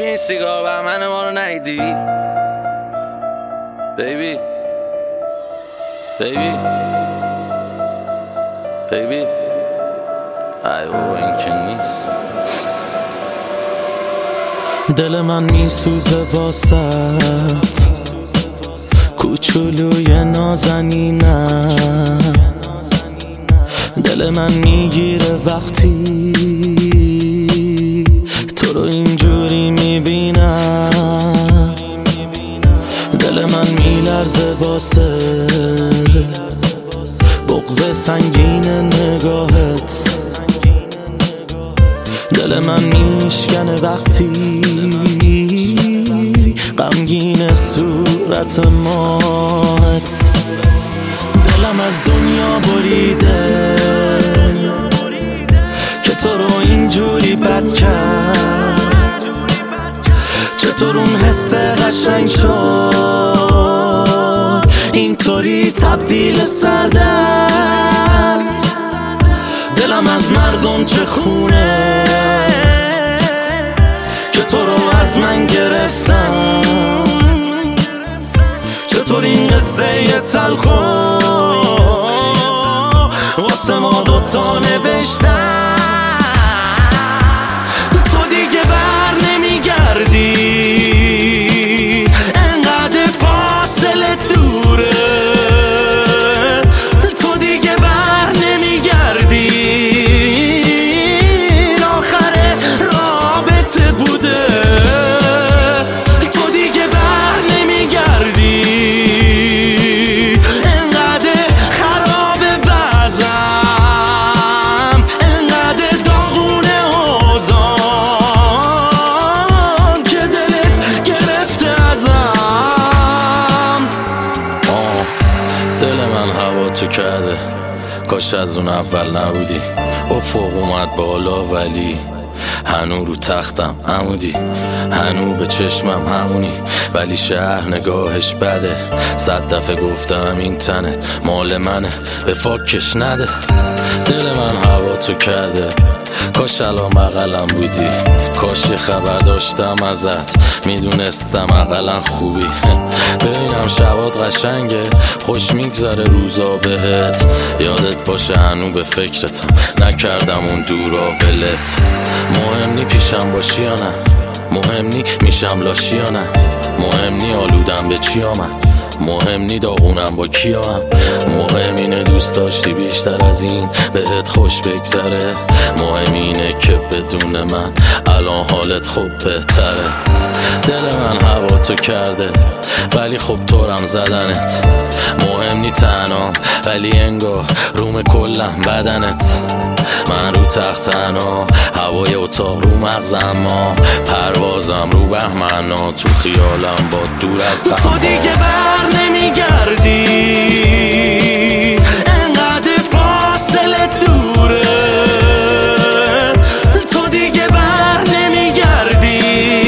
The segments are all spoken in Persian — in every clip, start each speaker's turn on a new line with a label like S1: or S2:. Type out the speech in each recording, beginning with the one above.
S1: ببین سیگار بهمن ما رو ندیدی؟ بیبی بیبی بیبی ای بابا این که نیست.
S2: دل من میسوزه واسط کوچولوی نازنینم، دل من میگیره وقتی تو رو اینجوری میبینم، دل من میلرزه واسه بغض سنگین نگاهت، دل من میشکنه وقتی غمگین صورت مات، دلم از دنیا بریده که تو رو اینجوری بد کرد، چطور اون حس قشنگ شد اینطوری تبدیل سردن، دلم از مردم چه خونه که تو رو از من گرفتم، چطور این قصه تلخو واسه ما دوتا نوشتم، تو دیگه بر نمیگردی انقدر فاصله دوره، تو دیگه بر نمیگردی آخر رابطه بوده، تو دیگه بر نمیگردی انقدر خراب وضعم، انقدر داغونه اوضاعم که دلت گرفته ازم.
S1: دل من هوا تو کرده، کاش از اون اول نبودی، افق اومد بالا ولی هنو رو تختم عمودی، هنو به چشمم همونی ولی شهر نگاهش بده، 100 دفعه گفتم این تنت مال منه به فاکش نده، دل من هوا تو کرده، کاش الان بغلم بودی، کاش یه خبر داشتم ازت میدونستم اقلا خوبی، ببینم شبات قشنگه خوش میگذره روزا بهت، یادت باشه هنو به فکرتم نکردم اون دورا ولت، مهم نی پیشم باشی یا نه، مهم نی میشم لاشی یا نه، مهم نی آلودم به چی آمد، مهم نی داغونم با کیا هم، مهم اینه دوست داشتی بیشتر از این بهت خوش بگذره، مهم اینه که بدون من الان حالت خوب بهتره، دل من هوا تو کرده ولی خب طورم زدنت، مهم نی تنها ولی انگار روم کلم بدنت، من رو تخت تنها هوای اتاق رو مغزم، ما پروازم رو بهمنا تو خیالم با دور از غم،
S2: تو دیگه بر نمیگردی انقدر فاصله دوره، تو دیگه بر نمیگردی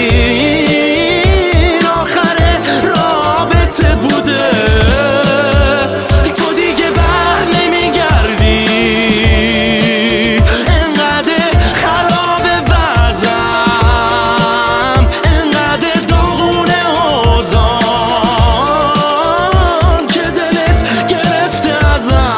S2: آخر رابطه بوده، تو دیگه بر نمیگردی انقدر خراب وضعم، انقدر داغونه اوضاعم که دلت گرفته ازم.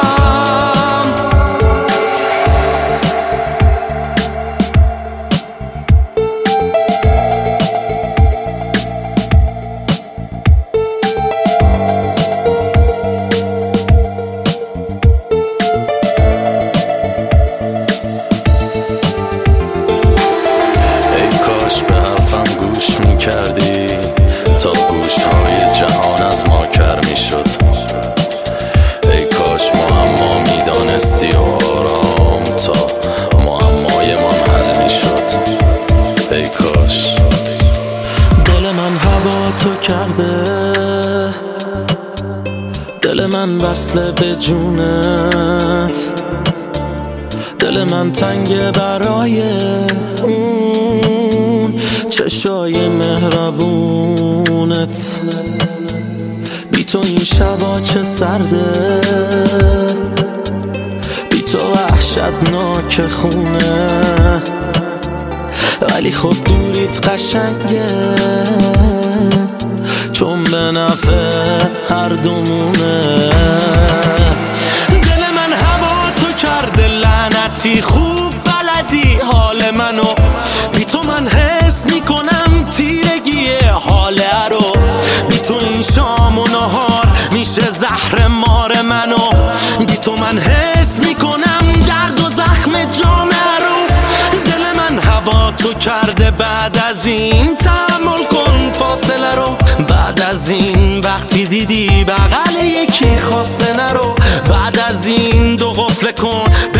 S1: کردی تا گوشهای جهان از ما کر می شد، ای کاش معما می دانستی و آرام تا معمای من حل می شد، ای کاش.
S2: دل من هوا تو کرده، دل من وصله به جونت، دل من تنگه برای اون چشای مهربونت، بی تو این شبا چه سرده، بی تو وحشتناک خونه، ولی خب دوریت قشنگه، چون به نفع هر دومونه. دل من هوا تو کرده لعنتی، خوب بلدی حال منو، بی تو من حس میکنم تیرگیه حاله رو، بی تو این شام و نهار میشه زهر مار منو، بی تو من حس میکنم درد و زخم جامعه رو. دل من هوا تو کرده، بعد از این تحمل کن فاصله رو، بعد از این وقتی دیدی بغل یکی خواسته نرو، بعد از این دو قفل کن